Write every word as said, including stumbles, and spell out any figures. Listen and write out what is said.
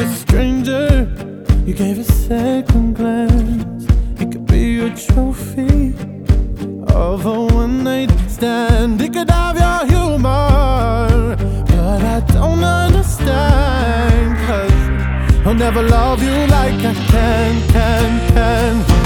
a stranger, you gave a second glance. It could be a trophy of a one-night stand. It could have your humor, but I don't understand, 'cause I'll never love you like I can, can, can.